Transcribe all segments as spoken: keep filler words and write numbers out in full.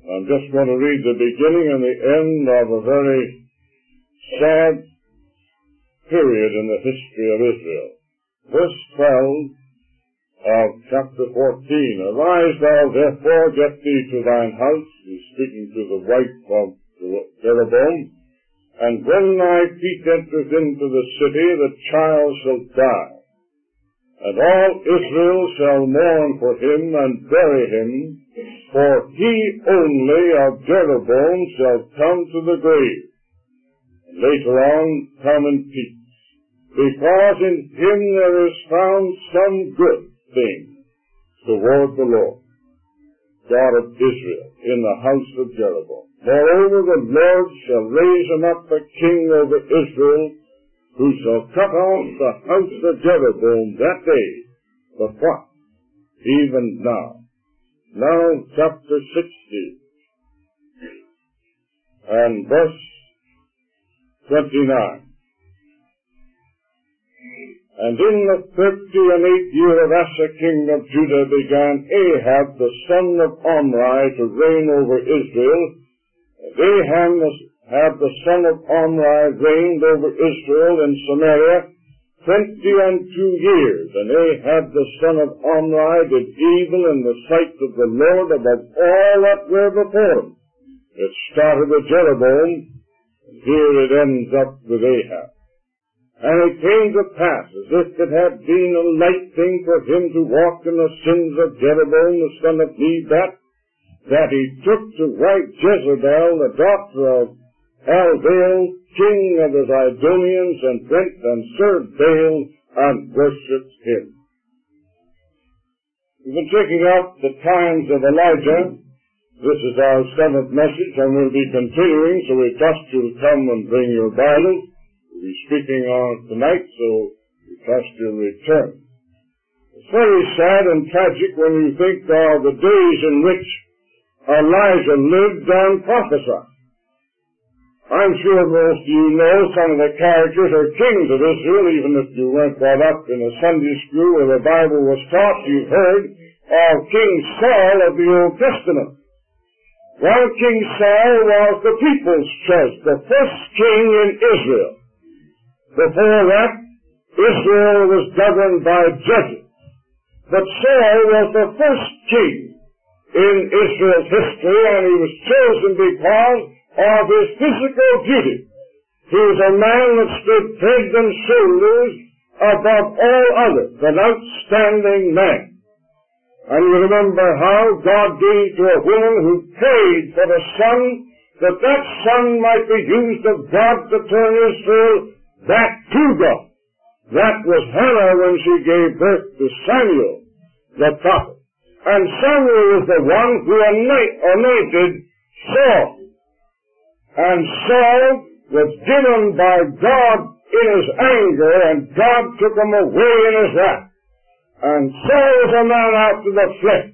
I'm just going to read the beginning and the end of a very sad period in the history of Israel. Verse twelve of chapter fourteen, Arise thou therefore, get thee to thine house, he's speaking to the wife of Jeroboam, and when thy feet entereth into the city, the child shall die. And all Israel shall mourn for him and bury him, for he only of Jeroboam shall come to the grave, and later on come in peace, because in him there is found some good thing toward the Lord, God of Israel, in the house of Jeroboam. Moreover, the Lord shall raise him up a king over Israel, who shall cut off the house of Jeroboam that day. But what? Even now. Now, chapter sixty, and verse twenty-nine. And in the thirty and eighth year of Asa king of Judah began Ahab the son of Omri to reign over Israel. And Ahab the son of Omri reigned over Israel in Samaria twenty and two years. And Ahab the son of Omri did evil in the sight of the Lord above all that were before him. It started with Jeroboam, and here it ends up with Ahab. And it came to pass, as if it had been a light thing for him to walk in the sins of Jeroboam the son of Nebat, that he took to wife Jezebel, the daughter of Elbaal, king of the Zidonians, and went and served Baal and worshipped him. We've been taking up the times of Elijah. This is our seventh message, and we'll be continuing, so we trust you'll come and bring your Bibles. We'll be speaking on it tonight, so we trust you'll return. It's very sad and tragic when you think of the days in which Elijah lived and prophesied. I'm sure most of you know some of the characters or kings of Israel, even if you weren't brought up in a Sunday school where the Bible was taught. You've heard of King Saul of the Old Testament. Well, King Saul was the people's choice, the first king in Israel. Before that, Israel was governed by judges. But Saul was the first king in Israel's history, and he was chosen because of his physical beauty. He was a man that stood head and shoulders above all others, an outstanding man. And you remember how God gave to a woman who prayed for a son, that that son might be used of God to turn Israel back to God. That was Hannah when she gave birth to Samuel, the prophet. And Samuel was the one who anointed Saul. And Saul was given by God in his anger, and God took him away in his wrath. And Saul was a man after the flesh.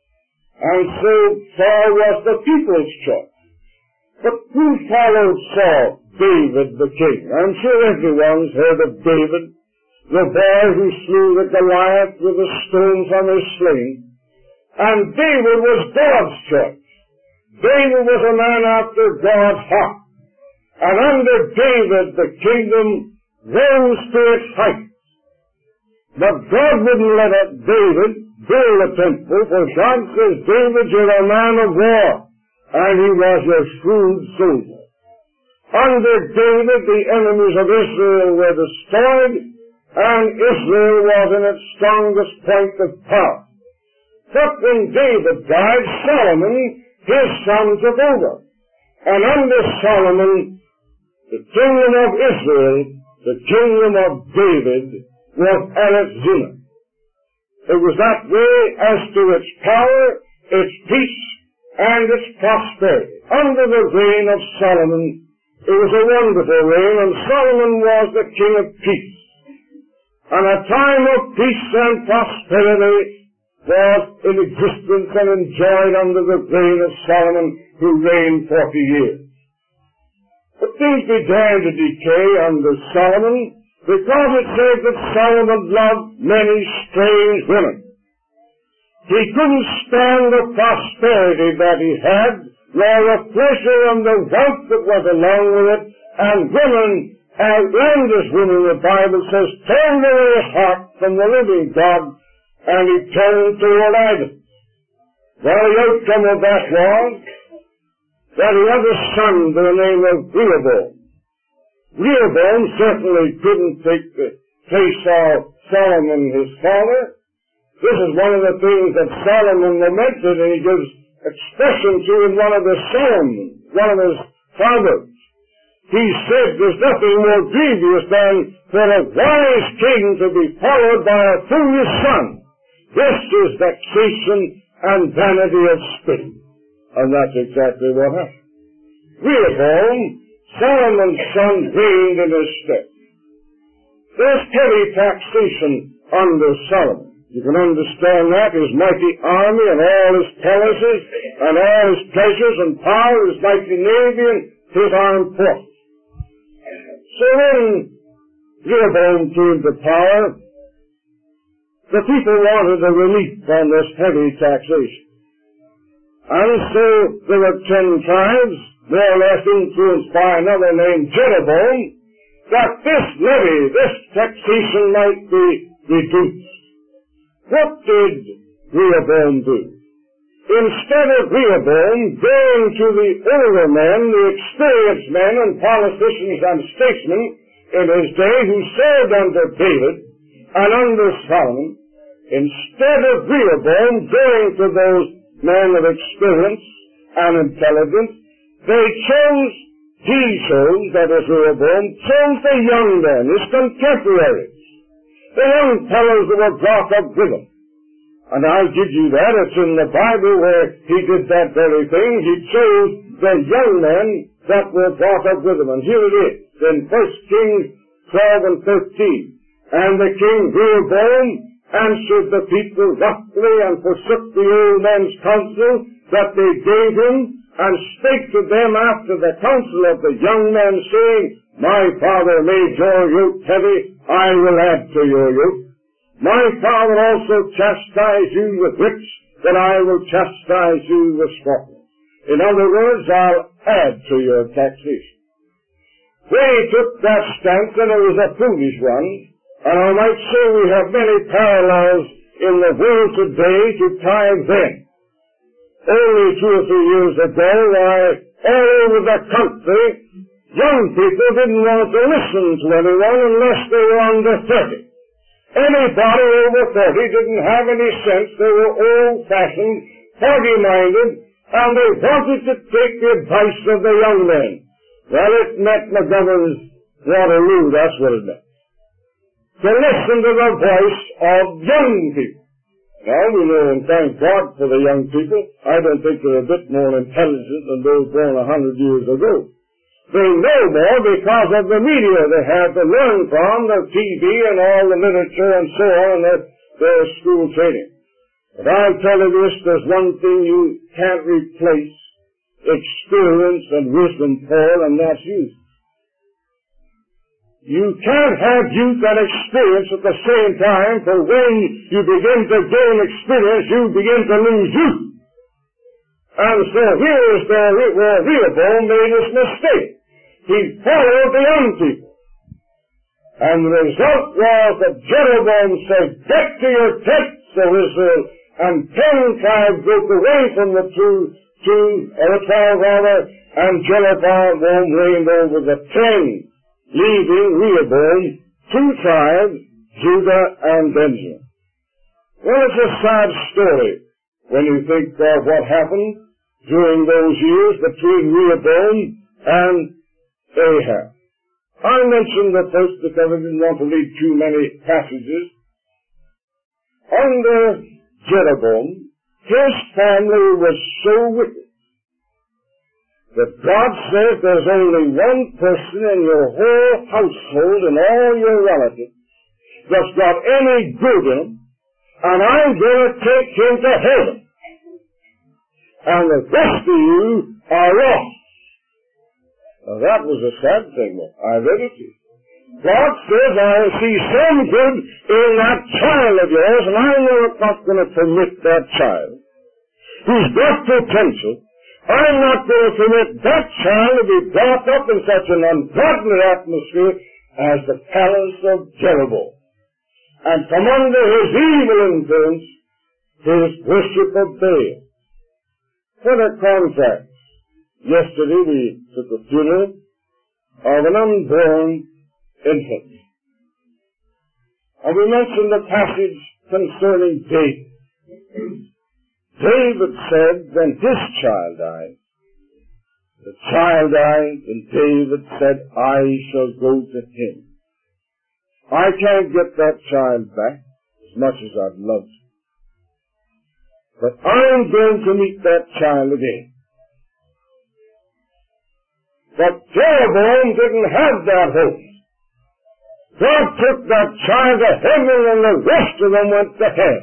And so Saul was the people's choice. But who followed Saul? David the king. I'm sure everyone's heard of David, the boy who slew the Goliath with a stone from his sling. And David was God's choice. David was a man after God's heart. And under David the kingdom rose to its height. But God wouldn't let David build a temple, for God says, David, you're a man of war, and he was a shrewd soldier. Under David, the enemies of Israel were destroyed, and Israel was in its strongest point of power. But when David died, Solomon, his son, took over. And under Solomon, the kingdom of Israel, the kingdom of David, was at its zenith. It was that way as to its power, its peace, and its prosperity. Under the reign of Solomon, it was a wonderful reign, and Solomon was the king of peace. And a time of peace and prosperity was in existence and enjoyed under the reign of Solomon, who reigned forty years. But things began to decay under Solomon, because it says that Solomon loved many strange women. He couldn't stand the prosperity that he had, nor the pleasure and the wealth that was along with it, and women, outlandish women, the Bible says, turned away his heart from the living God, and he turned toward idols. Well, the outcome of that was that he had a son by the name of Rehoboam. Rehoboam certainly couldn't take the place of Solomon, his father. This is one of the things that Solomon lamented, and he gives expression to in one of his Psalms, one of his Proverbs. He said there's nothing more grievous than for a wise king to be followed by a foolish son. This is vexation and vanity of spirit. And that's exactly what happened. Rehoboam, Solomon's son, reigned in his stead. There's heavy taxation under Solomon. You can understand that, his mighty army and all his palaces and all his pleasures and power, his mighty navy and his armed forces. So when Rehoboam came to power, the people wanted a relief on this heavy taxation. And so there were ten tribes, more or less influenced by another named Jeroboam, that this levy, this taxation might be reduced. What did Rehoboam do? Instead of Rehoboam going to the older men, the experienced men and politicians and statesmen in his day who served under David and under Solomon, instead of Rehoboam going to those men of experience and intelligence, they chose, he chose, that is Rehoboam, chose the young men, his contemporaries, the young fellows that were brought up with him. And I'll give you that. It's in the Bible where he did that very thing. He chose the young men that were brought up with him. And here it is, in First Kings twelve and thirteen. And the king Rehoboam answered the people roughly and forsook the old men's counsel that they gave him, and spake to them after the counsel of the young men, saying, My father made your yoke heavy, I will add to your yoke. My father also chastised you with whips, but I will chastise you with scorpions. In other words, I'll add to your taxation. They took that stance, and it was a foolish one, and I might say we have many parallels in the world today to time then. Only two or three years ago, why, all over the country, young people didn't want to listen to anyone unless they were under thirty. Anybody over thirty didn't have any sense. They were old-fashioned, foggy-minded, and they wanted to take the advice of the young men. Well, it meant McGovern's Waterloo, that's what it meant. To listen to the voice of young people. Now, we know and thank God for the young people. I don't think they're a bit more intelligent than those born a hundred years ago. They know more because of the media they have to learn from, the T V and all the literature and so on, and their, their school training. But I'll tell you this, there's one thing you can't replace experience and wisdom for, and that's youth. You can't have youth and experience at the same time, for when you begin to gain experience, you begin to lose youth. And so here is the, where Rehoboam made his mistake. He followed the young people. And the result was that Jeroboam said, Get to your tents, O Israel, and ten tribes broke away from the two, two, or the twelve rather, and Jeroboam reigned over the ten, leaving Rehoboam two tribes, Judah and Benjamin. Well, it's a sad story when you think of what happened during those years between Rehoboam and Ahab. I mentioned the first because I didn't want to read too many passages. Under Jeroboam, his family was so wicked that God says there's only one person in your whole household and all your relatives that's got any good in him, and I'm going to take him to heaven. And the rest of you are lost. Now that was a sad thing, I read it to you. God says, I see some good in that child of yours, and I'm not going to permit that child, who's got potential, I'm not going to permit that child to be brought up in such an ungodly atmosphere as the palace of Jeroboam. And from under his evil influence, his worship of Baal. What a contrast. Yesterday we took a funeral of an unborn infant. And we mentioned the passage concerning David. David said, when his child died, the child died, and David said, I shall go to him. I can't get that child back, as much as I'd love to. But I'm going to meet that child again. But Jeroboam didn't have that hope. God took that child to heaven, and the rest of them went to hell.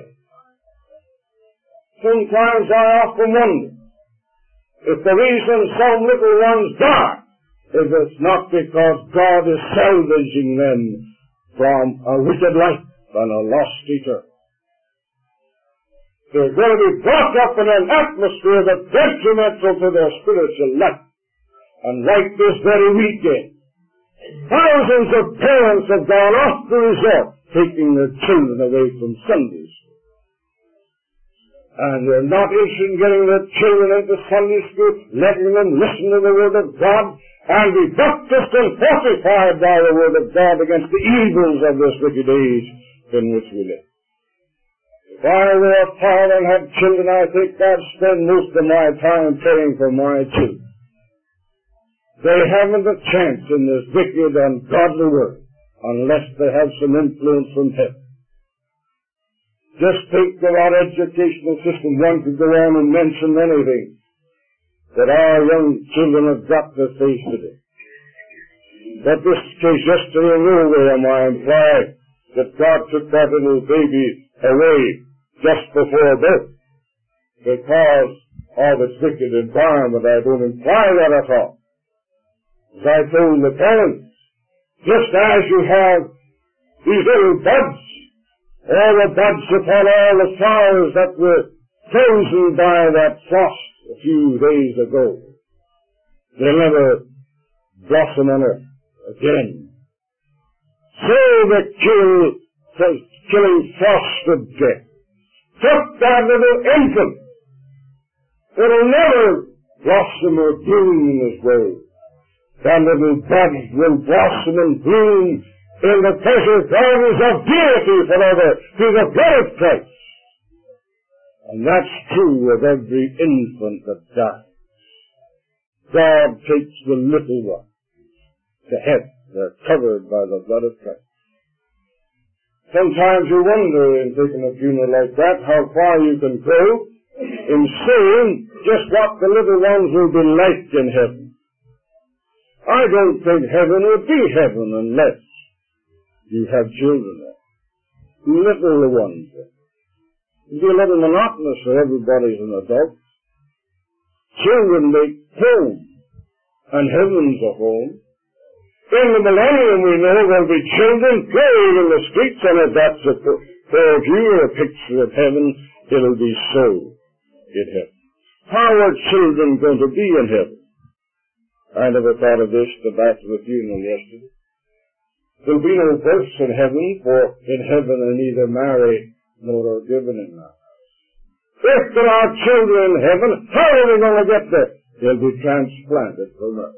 Sometimes I often wonder if the reason some little ones die is it's not because God is salvaging them from a wicked life and a lost eternity. They're going to be brought up in an atmosphere that's detrimental to their spiritual life. And like this very weekend, thousands of parents have gone off the resort taking their children away from Sunday school. And they're not interested in getting their children into Sunday school, letting them listen to the Word of God, and be baptized and fortified by the Word of God against the evils of this wicked age in which we live. If I were a father and had children, I think I'd spend most of my time praying for my children. They haven't a chance in this wicked and godly world unless they have some influence from heaven. Just think of our educational system. One could go on and mention anything that our young children have got to face today. But this case yesterday in Norway, am I implied that God took that little baby away just before birth because of its wicked environment. I don't imply that at all. As I told the parents, just as you have these little buds, all the buds upon all the flowers that were frozen by that frost a few days ago, they'll never blossom on earth again. So the kill, killing frost of death took that little infant. It'll never blossom or bloom in this world. That little bud will blossom and bloom in the pleasure gardens of deity forever through the blood of Christ. And that's true of every infant that dies. God takes the little one to heaven. They're covered by the blood of Christ. Sometimes you wonder in taking a funeral like that how far you can go in saying just what the little ones will be like in heaven. I don't think heaven would be heaven unless you have children there. Little ones there. It would be a little monotonous for everybody as an adult. Children make home, and heaven's a home. In the millennium we know there'll be children playing in the streets, and if that's a purview or a picture of heaven, it'll be so in heaven. How are children going to be in heaven? I never thought of this till back to the funeral yesterday. There'll be no births in heaven, for in heaven they neither marry nor are given in marriage. If there are children in heaven, how are they going to get there? They'll be transplanted from earth.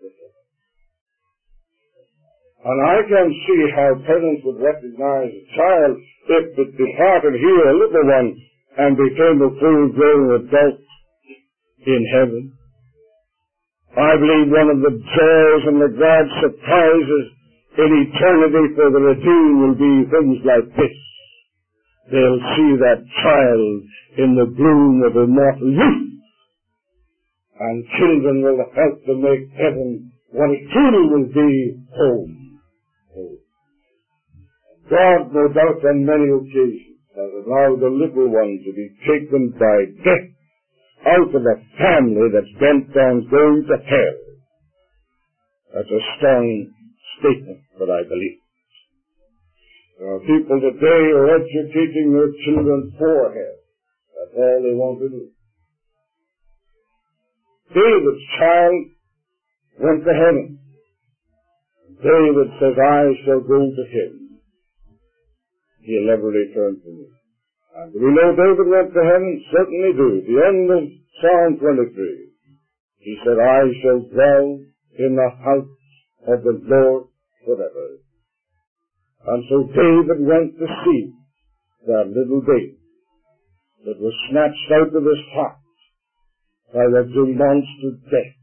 And I can see how parents would recognize a child if it departed here, a little one, and became a full-grown adult in heaven. I believe one of the joys and the glad surprises in eternity for the redeemed will be things like this. They'll see that child in the bloom of immortal youth. And children will help to make heaven what it truly will be, home. home. God, no doubt, on many occasions has allowed the little one to be taken by death out of a family that's bent on going to hell. That's a strong statement, but I believe. There are people today who are educating their children for hell. That's all they want to do. David's child went to heaven. David says, I shall go to heaven. He'll never return to me. And do we know David went to heaven? Certainly do. At the end of Psalm twenty-three, he said, I shall dwell in the house of the Lord forever. And so David went to see that little baby that was snatched out of his heart by that monster death.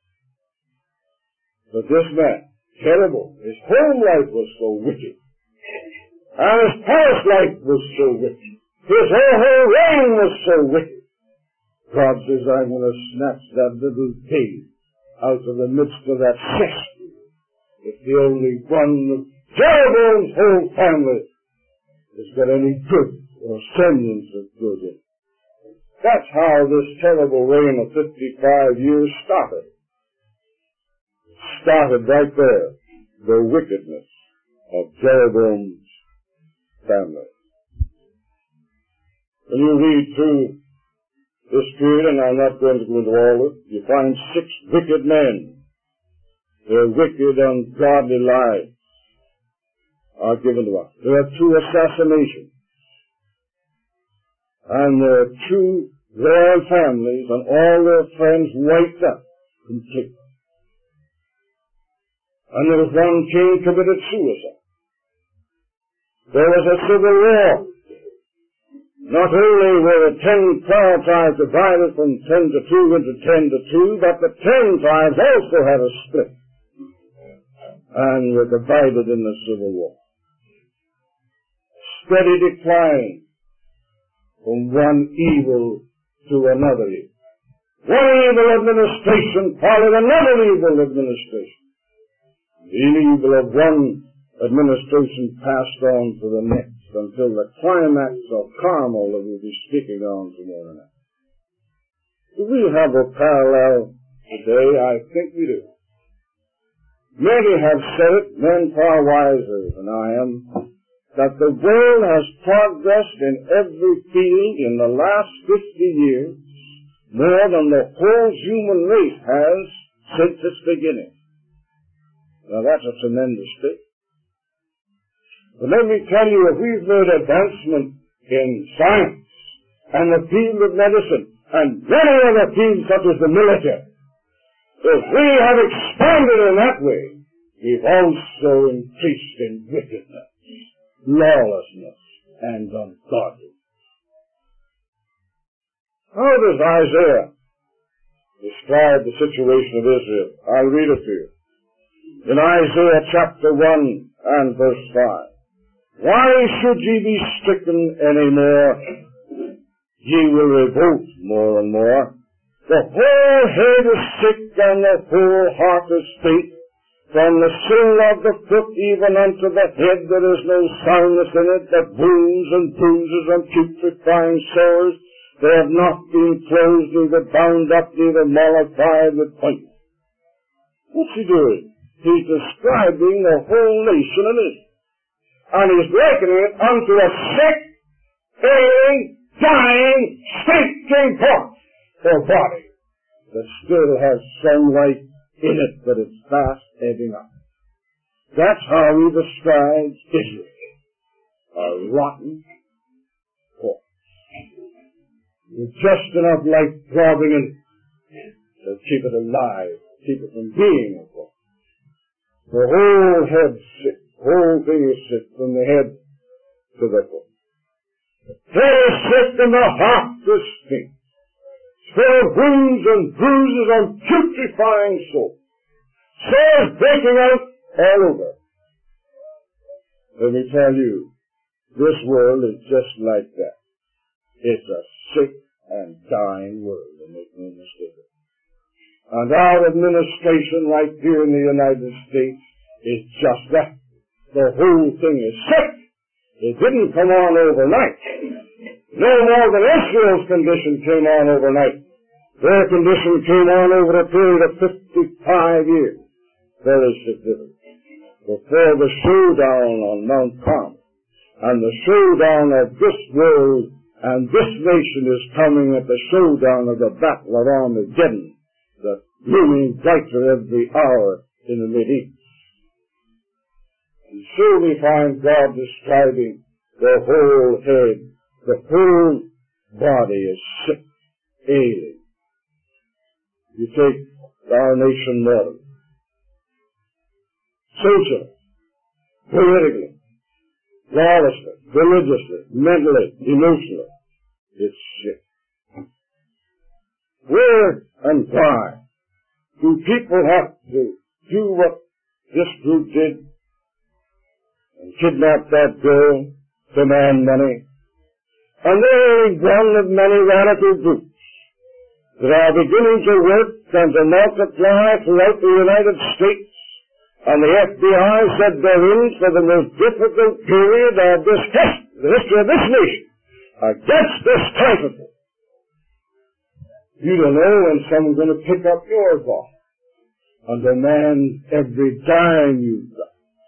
But this man, terrible, his home life was so wicked, and his past life was so wicked, his whole reign was so wicked. God says, I'm going to snatch that little babe out of the midst of that cesspool. If the only one of Jeroboam's whole family has got any good or semblance of good in it. That's how this terrible reign of fifty-five years started. It started right there, the wickedness of Jeroboam's family. When you read through this period, and I'm not going to go into all of it, you find six wicked men. Their wicked, ungodly lives are given to us. There are two assassinations. And there are two royal families and all their friends wiped out completely. And there was one king committed suicide. There was a civil war. Not only were the ten twelve tribes divided from ten to two into ten to two, but the ten tribes also had a split and were divided in the civil war. Steady decline from one evil to another evil. One evil administration followed another evil administration. The evil of one administration passed on to the next until the climax of Carmel that we'll be speaking on tomorrow night. Do we have a parallel today? I think we do. Many have said it, men far wiser than I am, that the world has progressed in every field in the last fifty years more than the whole human race has since its beginning. Now that's a tremendous thing. But let me tell you, if we've made advancement in science and the field of medicine and many other fields such as the military, if we have expanded in that way, we've also increased in wickedness, lawlessness, and ungodliness. How does Isaiah describe the situation of Israel? I'll read it to you. In Isaiah chapter one and verse five. Why should ye be stricken any more? Ye will revolt more and more. The whole head is sick and the whole heart is faint. From the sole of the foot even unto the head there is no soundness in it, but wounds and bruises and putrefying sores. They have not been closed, neither bound up, neither mollified with ointment. What's he doing? He's describing the whole nation of Israel. And he's likening it unto a sick, ailing, dying, stinking corpse or body that still has some life in it, but it's fast ebbing up. That's how he describes Israel. A rotten corpse. With just enough life throbbing in it to keep it alive, keep it from being a corpse. The whole head's sick. The whole thing is sick from the head to the foot. The head is sick and the heart is faint. Full of wounds and bruises and putrefying sores. Sores breaking out all over. Let me tell you, this world is just like that. It's a sick and dying world, and make no mistake. And our administration right here in the United States is just that. The whole thing is sick. It didn't come on overnight. No more than Israel's condition came on overnight. Their condition came on over a period of fifty-five years. Very significant. Before the showdown on Mount Carmel. And the showdown of this world and this nation is coming at the showdown of the battle of Armageddon. that's looming brighter every hour in the Mideast. And so we find God describing the whole head, the whole body is sick, ailing. You take our nation model. Socially, politically, lawlessly, religiously, mentally, emotionally, it's sick. Where and why do people have to do what this group did and kidnap that girl, demand money? And they're only one of many radical groups that are beginning to work and to multiply throughout the United States. And the F B I said they're in for the most difficult period of this history, the history of this nation, against this type of thing. You don't know when someone's going to pick up your ball and demand every dime you've got.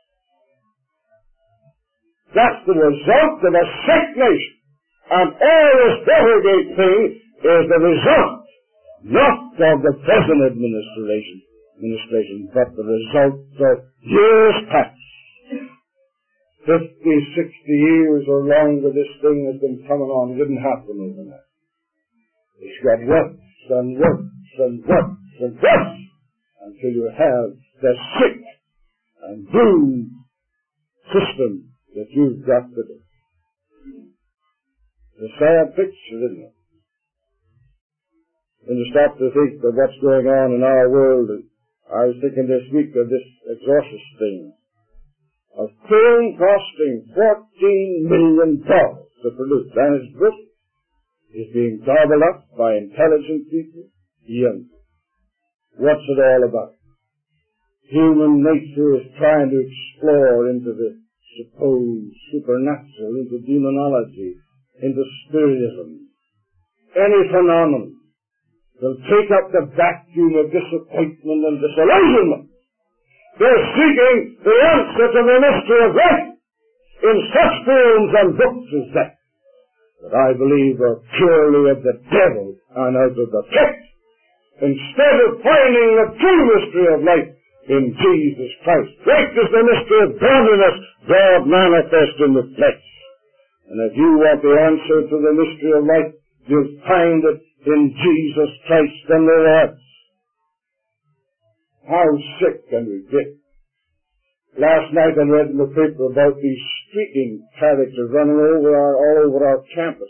That's the result of a sick nation. And all this Watergate thing is the result, not of the present administration, administration, but the result of years past. Fifty, sixty years or longer this thing has been coming on. It didn't happen overnight. It's got worse and worse and worse and worse until you have the sick and bruised system that you've got today. It's a sad picture, isn't it? When you stop to think of what's going on in our world, I was thinking this week of this exorcist thing. A film costing fourteen million dollars to produce, and its book is being gobbled up by intelligent people, young. What's it all about? Human nature is trying to explore into the supposed supernatural, into demonology, into spiritism. Any phenomenon will take up the vacuum of disappointment and disillusionment. They're seeking the answer to the mystery of life in such films and books as that, that I believe are purely of the devil and out of the pit, instead of finding the true mystery of life in Jesus Christ. Great is the mystery of godliness, God manifest in the flesh. And if you want the answer to the mystery of life, you'll find it in Jesus Christ and the Lord. How sick can we get? Last night I read in the paper about these streaking characters running over our, all over our campus.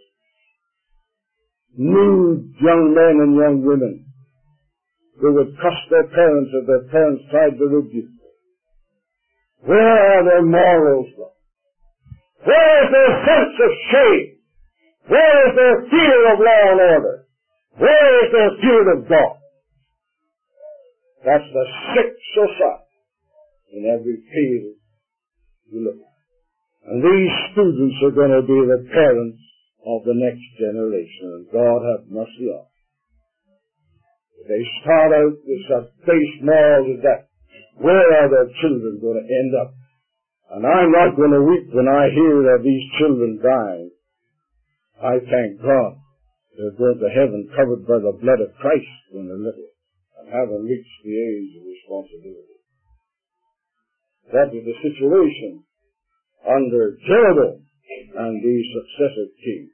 Nude young men and young women who would cuss their parents if their parents tried to rebuke them. Where are their morals? Where is their sense of shame? Where is their fear of law and order? Where is their fear of God? That's the sick society in every field you look at. And these students are going to be the parents of the next generation, and God have mercy on them. If they start out with such base morals as that, where are their children going to end up? And I'm not going to weep when I hear of these children dying. I thank God they're going to heaven covered by the blood of Christ when they're little and haven't reached the age of responsibility. That was the situation under Jeroboam and these successive kings.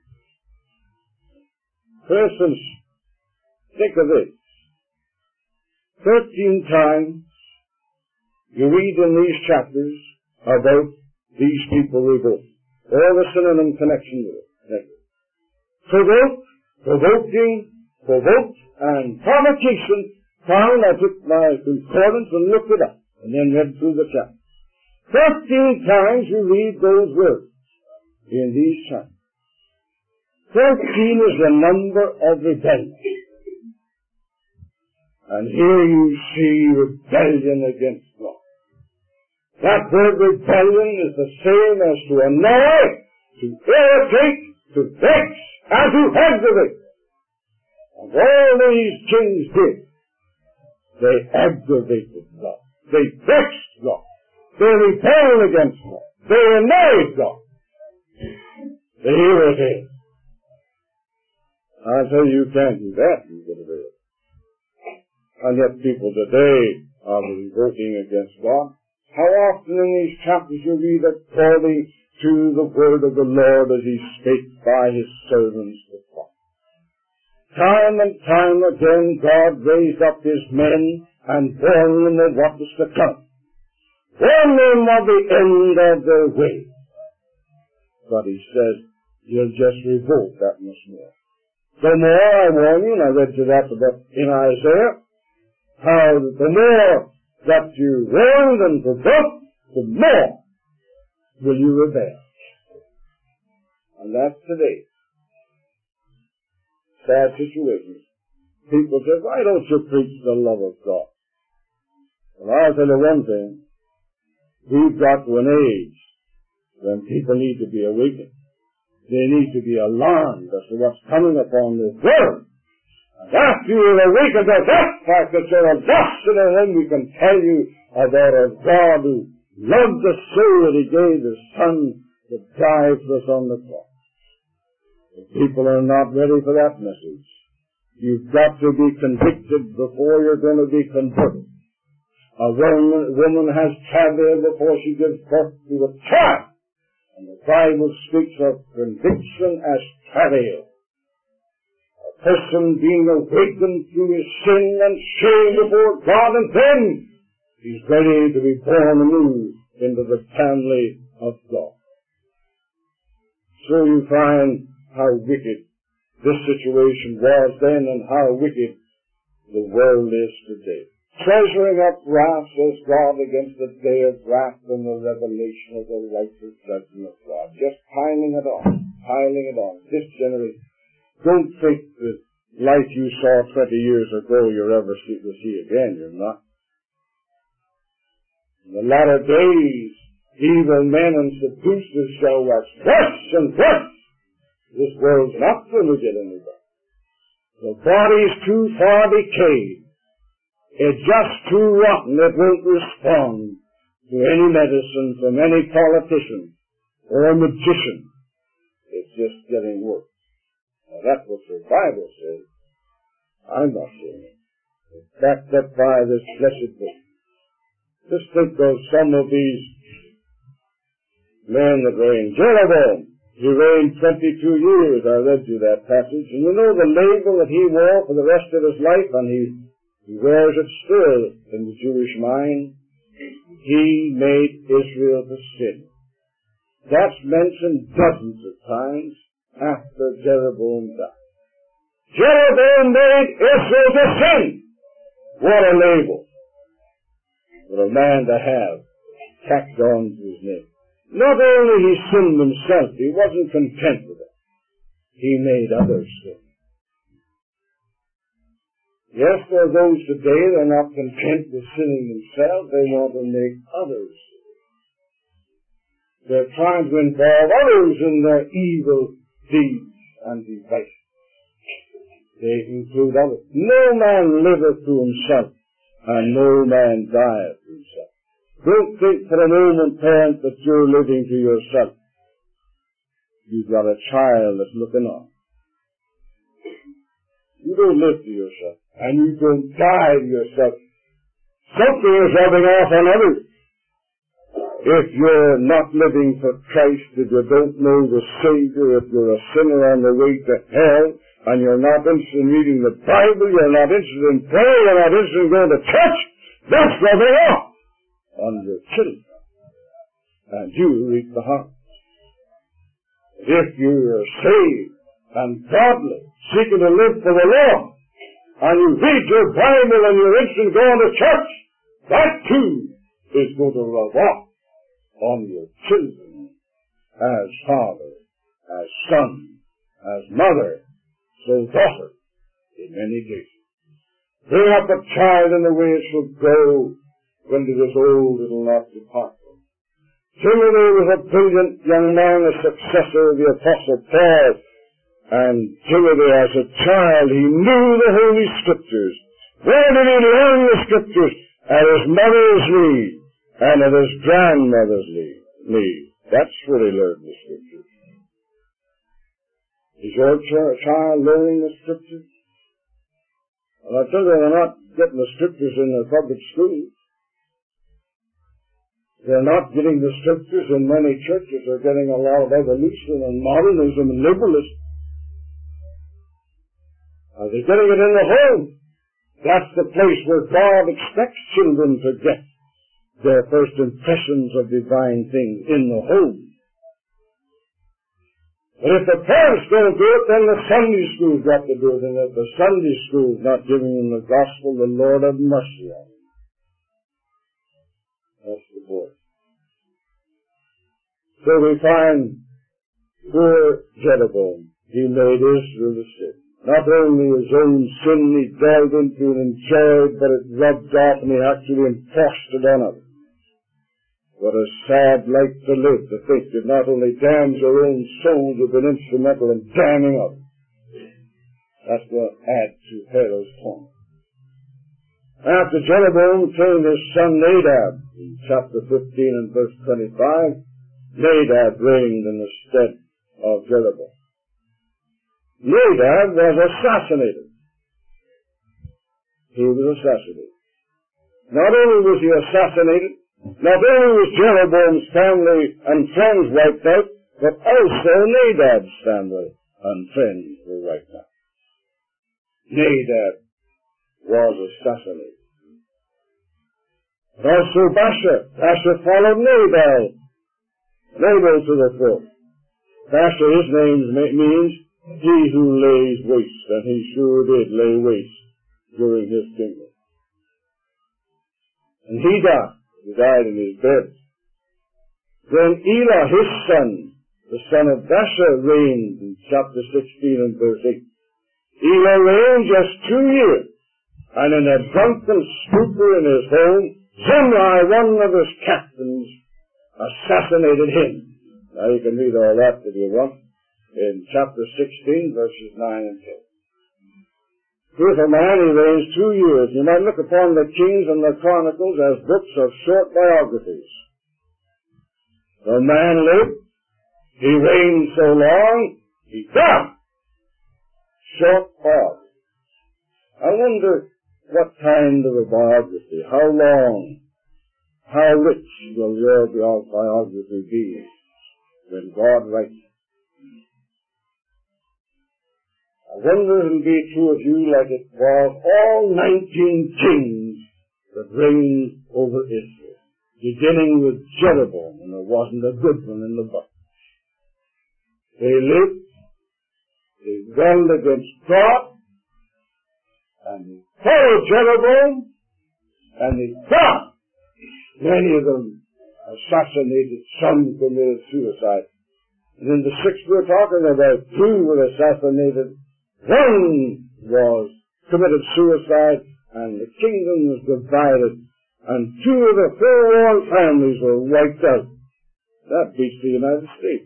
For instance, think of this. Thirteen times you read in these chapters about these people revolting. All the synonym connection with it. Provoke, provoking, provoked, and provocation. Found, I took my concordance and looked it up, and then read through the chapter. Thirteen times you read those words in these chapters. Thirteen is the number of rebellion. And here you see rebellion against God. That word rebellion is the same as to annoy, to irritate, to vex, and to aggravate. And all these kings did. They aggravated God. They vexed God. They rebelled against God. They annoyed God. They irritated. I tell you, you can't do that. You get away. And yet people today are revolting against God. How often in these chapters you read according to the word of the Lord as he spake by his servants the prophets. Time and time again God raised up his men and warned them of what was to come. Warned them of the end of their way. But he says, you'll just revolt that much more. The more I warn you, and I read you that about in Isaiah, how the more that you warn and provoke, the more will you rebel. And that's today. Sad situation. People say, why don't you preach the love of God? Well, I'll tell you one thing. We've got to an age when people need to be awakened. They need to be alarmed as to what's coming upon this world. And after you're awakened to that fact that you're a bastard, and then we can tell you about a God who loved us so that he gave his Son to die for us on the cross. The people are not ready for that message. You've got to be convicted before you're going to be converted. A woman, woman has travail before she gives birth to a child. And the Bible speaks of conviction as travail. A person being awakened through his sin and shame before God, and then he's ready to be born anew into the family of God. So you find how wicked this situation was then and how wicked the world is today. Treasuring up wrath, says God, against the day of wrath and the revelation of the righteous judgment of God. Just piling it on, piling it on. This generation, don't think that life you saw twenty years ago you'll ever see, to see again. You're not. In the latter days, evil men and seducers shall wax worse and worse. This world's not going to get any better. The body's too far decayed. It's just too rotten. It won't respond to any medicine from any politician or magician. It's just getting worse. Now that's what the Bible says. I'm not saying it. It's backed up by this blessed book. Just think of some of these men that reigned. Jeroboam. He reigned twenty-two years. I read you that passage. And you know the label that he wore for the rest of his life, and he, he wears it still in the Jewish mind. He made Israel to sin. That's mentioned dozens of times after Jeroboam died. Jeroboam made Israel to sin. What a label for a man to have tacked on to his name. Not only he sinned himself, he wasn't content with it. He made others sin. Yes, there are those today that are not content with sinning themselves. They want to make others sin. They're trying to involve others in their evil deeds and devices. They include others. No man liveth to himself, and no man dieth to himself. Don't think for a moment, parent, that you're living to yourself. You've got a child that's looking on. You don't live to yourself, and you don't die to yourself. Something is rubbing off on others. If you're not living for Christ, if you don't know the Savior, if you're a sinner on the way to hell, and you're not interested in reading the Bible, you're not interested in praying, you're not interested in going to church, that's rubbing off on your children, and you reap the harvest. If you are saved and godly, seeking to live for the Lord, and you read your Bible and you're interested in going to church, that too is going to rub off on your children as father, as son, as mother, so daughter, in many cases. Bring up a child in the way it should go. When it is old, it will not depart. Timothy was a brilliant young man, a successor of the Apostle Paul. And Timothy, as a child, he knew the Holy Scriptures. Where did he learn the Scriptures? At his mother's knee and at his grandmother's knee. That's where he learned the Scriptures. Is your child learning the Scriptures? Well, I tell you, they're not getting the scriptures in their public schools. They're not getting the scriptures in many churches. They're getting a lot of evolution and modernism and liberalism. Are they getting it in the home? That's the place where God expects children to get their first impressions of divine things, in the home. But if the parents don't do it, then the Sunday school's got to do it. And if the Sunday school's not giving them the gospel, the Lord have mercy on them. That's the point. So we find poor Jeroboam, he made Israel to sin. Not only his own sin he delved into and enjoyed, but it rubbed off and he actually enforced it on others. What a sad life to live, to think that not only damns your own soul, you've been instrumental in damning others. That's going to add to Pharaoh's torment. After Jeroboam came his son Nadab, in chapter fifteen and verse twenty-five. Nadab reigned in the stead of Jeroboam. Nadab was assassinated. He was assassinated. Not only was he assassinated, not only was Jeroboam's family and friends wiped out, but also Nadab's family and friends were wiped out. Nadab was assassinated. But also Baasha. Baasha followed Nabal. Nabal to the throne. Baasha, his name means he who lays waste, and he sure did lay waste during his kingdom. And he died. He died in his bed. Then Elah, his son, the son of Baasha, reigned in chapter sixteen and verse eight. Elah reigned just two years, and in a drunken stupor in his home, Zimri, one of his captains, assassinated him. Now you can read all that if you want in chapter sixteen, verses nine and ten. Here's a man, he reigns two years. You might look upon the Kings and the Chronicles as books of short biographies. The man lived, he reigned so long, he died. Short biography. I wonder what kind of a biography, how long, how rich will your biography be when God writes it? I wonder if it will be true of you like it was all nineteen kings that reigned over Israel, beginning with Jeroboam, and there wasn't a good one in the book. They lived, they rebelled against God, and they followed Jeroboam, and they died. Many of them assassinated, some committed suicide. And in the six we're talking about, two were assassinated. One was committed suicide, and the kingdom was divided, and two of the four families were wiped out. That beats the United States.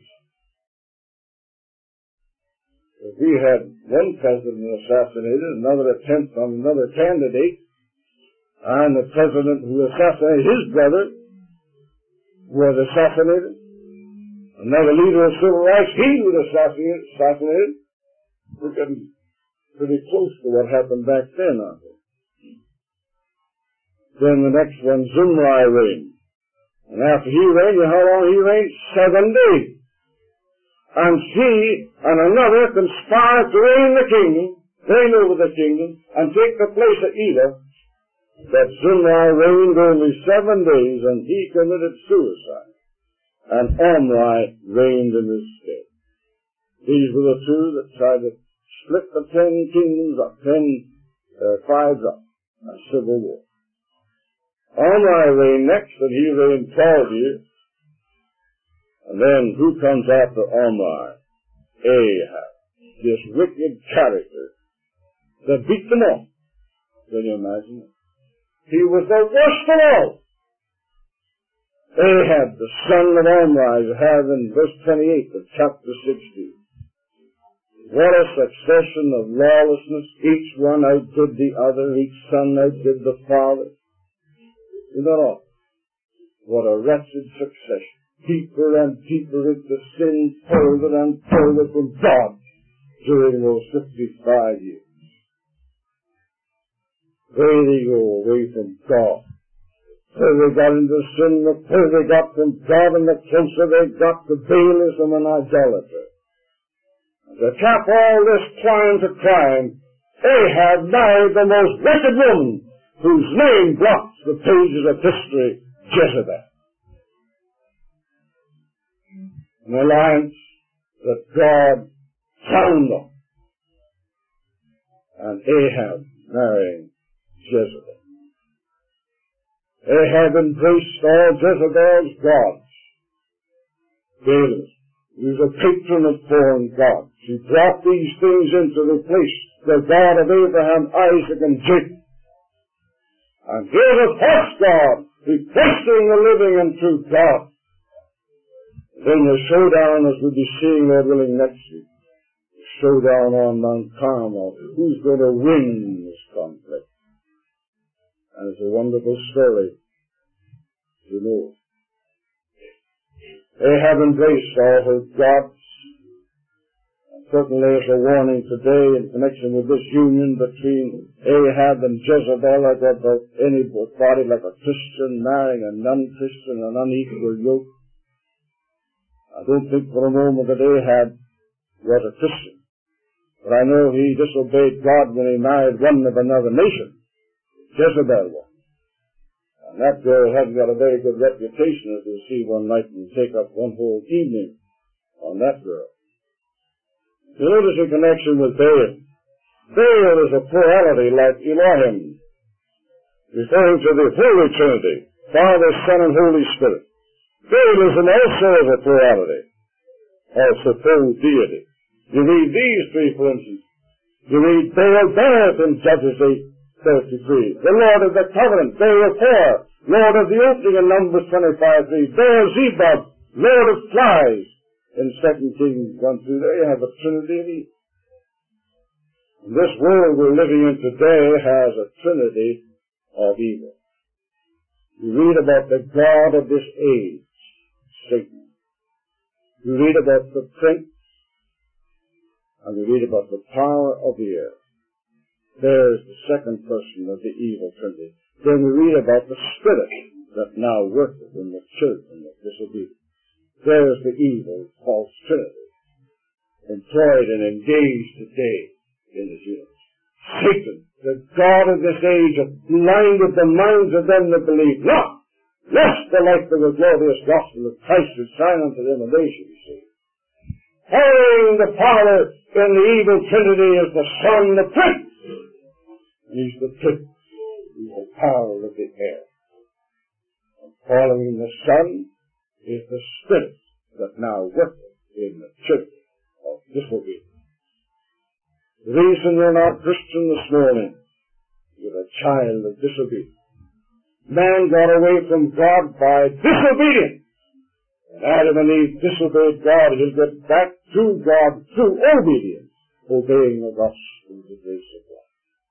If we had one president assassinated, another attempt on another candidate, and the president who assassinated his brother was assassinated, another leader of civil rights, he was assassinated, assassinated, we're getting pretty close to what happened back then, aren't we? Then the next one, Zimri reigned. And after he reigned, you know how long he reigned? Seven days. And he and another conspired to reign the kingdom, reign over the kingdom, and take the place of Elah. That Zimri reigned only seven days, and he committed suicide. And Omri reigned in his stead. These were the two that tried to split the ten kingdoms up, ten uh, tribes up, a civil war. Omri reigned next, and he reigned twelve years. And then who comes after Omri? Ahab, this wicked character that beat them all. Can you imagine it? He was the worst of all. Ahab, the son of Omri, you have in verse twenty-eight of chapter sixteen. What a succession of lawlessness. Each one outdid the other. Each son outdid the father. You know, what a wretched succession. Deeper and deeper into sin, further and further from God during those fifty-five years. way they go away from God. The further they got into sin, the further they got from God, and the closer they got to Baalism and idolatry. And to cap all this crime to crime, Ahab married the most wicked woman whose name blots the pages of history, Jezebel. An alliance that God found them. And Ahab marrying Jezebel. Ahab embraced all Jezebel's gods. Baal, he was a patron of foreign gods. He brought these things in to replace the God of Abraham, Isaac, and Jacob. And here's a false God, replacing the living and true God. Then the showdown, as we'll be seeing, Lord willing, next week. The showdown on Mount Carmel. Who's going to win this conflict? And it's a wonderful story to know. Ahab embraced all her gods. And certainly it's a warning today in connection with this union between Ahab and Jezebel, like anybody, like a Christian marrying a non-Christian, an unequal yoke. I don't think for a moment that Ahab was a Christian. But I know he disobeyed God when he married one of another nation. Jezebel was. And that girl hadn't got a very good reputation, as you'll see one night and take up one whole evening on that girl. You notice in connection with Baal. Baal is a plurality like Elohim, referring to the Holy Trinity, Father, Son, and Holy Spirit. Baalism also is a plurality, also full deity. You read these three, for instance. You read Baal Berith in Judges eight thirty-three. The Lord of the Covenant, Baal Peor, Lord of the Opening in Numbers twenty-five three. Baal Zebub, Lord of Flies in Second Kings one two. There you have the Trinity of evil. This world we're living in today has a trinity of evil. You read about the God of this age, Satan. You read about the prince, and you read about the power of the air. There's the second person of the evil trinity. Then we read about the spirit that now worketh in the children of disobedience. There's the evil false trinity, employed and engaged today in this universe. Satan, the God of this age, hath blinded the minds of them that believe not, lest the light of the glorious gospel of Christ should shine unto them, and they should be saved. Following the Father in the evil Trinity is the Son, the Prince. And he's the Prince. He's the power of the air. And following the Son is the Spirit that now worketh in the church of disobedience. The reason you're not Christian this morning, you're a child of disobedience. Man got away from God by disobedience. And Adam and Eve disobeyed God. He'll get back to God through obedience, obeying the gospel of the grace of God.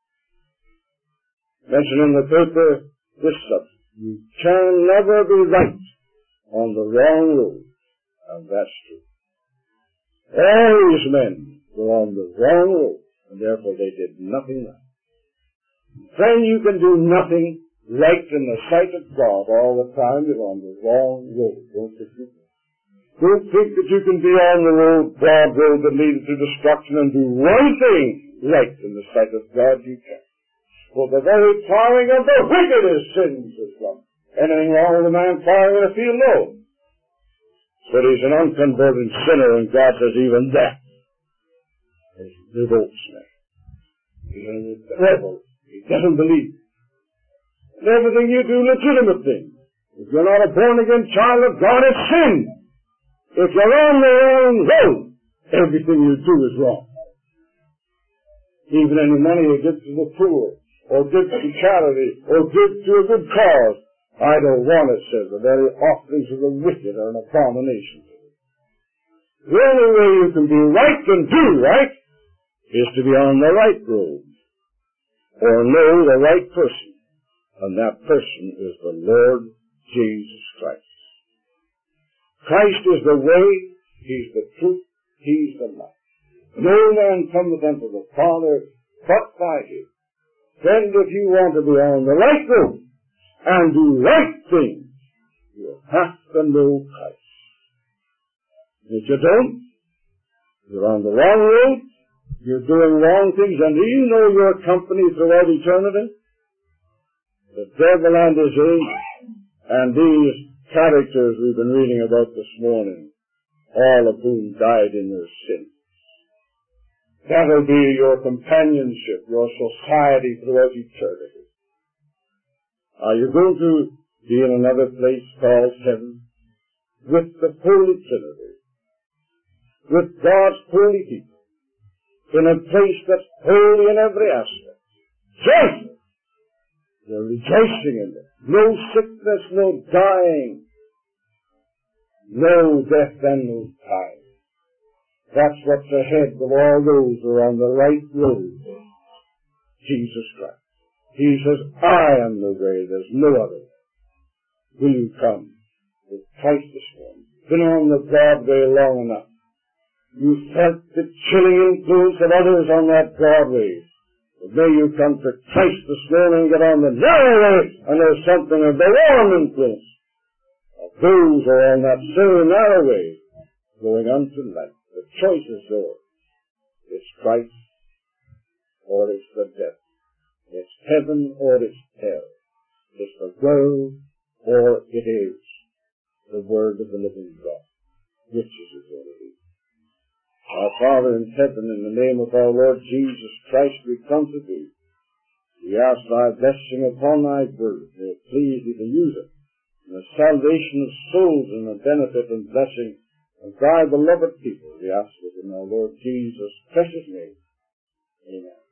Mention in the paper this subject. You can never be right on the wrong road, and that's true. All these men were on the wrong road, and therefore they did nothing right. Friend, you can do nothing right in the sight of God all the time. You're on the wrong road. Don't think you can. Don't think that you can be on the road, broad road that leads to destruction, and do one thing right in the sight of God. You can. For the very plowing of the wicked is sin, says God. Anything wrong with a man plowing in a field? No. But he's an unconverted sinner, and God says even that is revolts me. He's a rebel. He doesn't believe. And everything you do, legitimate thing. If you're not a born-again child of God, it's sin. If you're on the wrong road, everything you do is wrong. Even any money you give to the poor, or give to charity, or give to a good cause, I don't want it, says the very offerings of the wicked are an abomination to me. The only way you can be right and do right is to be on the right road, or know the right person, and that person is the Lord Jesus Christ. Christ is the way, He's the truth, He's the life. No man cometh unto the Father but by Him. Friend, if you want to be on the right road and do right things, you have to know Christ. If you don't, you're on the wrong road, you're doing wrong things, and do you know your company throughout eternity? The devil and his angels, and these characters we've been reading about this morning, all of whom died in their sins. That'll be your companionship, your society throughout eternity. Are you going to be in another place called heaven with the Holy Trinity, with God's holy people, in a place that's holy in every aspect? Joyful! You're rejoicing in it. No sickness, no dying, no death and no time. That's what's ahead of all those who are on the right road. Jesus Christ. He says, I am the way, there's no other. Will you come with Christ this morning? Been on the broad way long enough. You felt the chilling influence of others on that broad way. But may you come to Christ this morning and get on the narrow way, and there's something of the warm influence of those who are on that same narrow way going unto life. The choice is yours. It's Christ or it's the devil. It's heaven or it's hell. It's the world or it is the word of the living God. Which is it going to be? Our Father in heaven, in the name of our Lord Jesus Christ, we come to thee. We ask thy blessing upon thy word. May it please thee to use it in the salvation of souls and the benefit and blessing of thy beloved people. We ask it in our Lord Jesus' precious name. Amen.